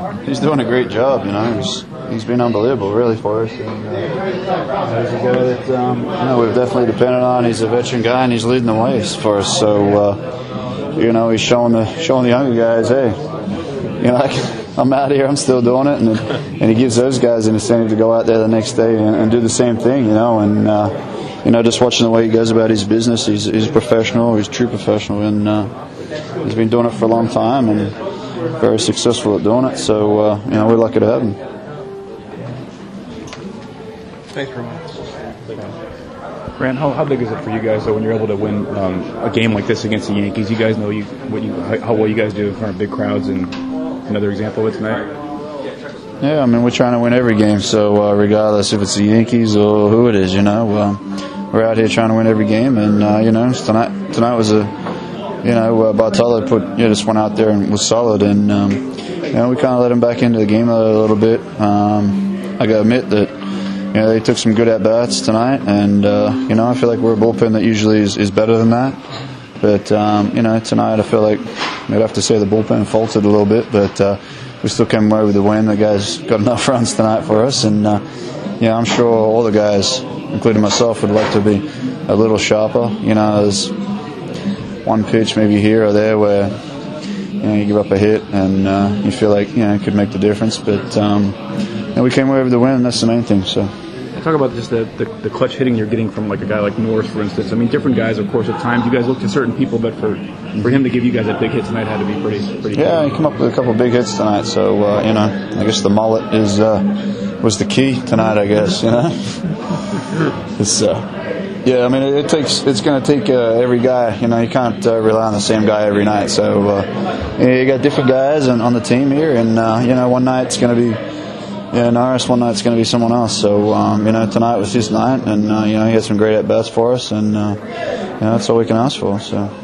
He's doing a great job. He's been unbelievable, really, for us. And, he's a guy that we've definitely depended on. He's a veteran guy, and he's leading the way for us. So he's showing the younger guys, hey, I'm out here, I'm still doing it, and he gives those guys an incentive to go out there the next day and do the same thing. Just watching the way he goes about his business, he's a professional, he's a true professional, and he's been doing it for a long time and very successful at doing it. So we're lucky to have him. Thanks very much. Grant, how big is it for you guys though when you're able to win a game like this against the Yankees? You guys know how well you guys do in front of big crowds, and another example of it tonight. Yeah, we're trying to win every game. So regardless if it's the Yankees or who it is, we're out here trying to win every game. And tonight was Bartolo just went out there and was solid, and we kind of let him back into the game a little bit. I got to admit that. They took some good at-bats tonight, and, I feel like we're a bullpen that usually is better than that. But, tonight I feel like I'd have to say the bullpen faltered a little bit, but we still came away with the win. The guys got enough runs tonight for us, and, I'm sure all the guys, including myself, would like to be a little sharper. There's one pitch maybe here or there where, you give up a hit and you feel like, it could make the difference. But, we came away with the win, and that's the main thing, so. Talk about just the clutch hitting you're getting from like a guy like Norris, for instance. Different guys, of course, at times you guys look to certain people, but for him to give you guys that big hit tonight had to be pretty. Yeah, he came up with a couple of big hits tonight. So I guess the mullet was the key tonight. I guess it's it's going to take every guy. You can't rely on the same guy every night. So you got different guys on the team here, and one night it's going to be. Norris, one night's going to be someone else. So, tonight was his night, and, he had some great at-bats for us, and, that's all we can ask for. So.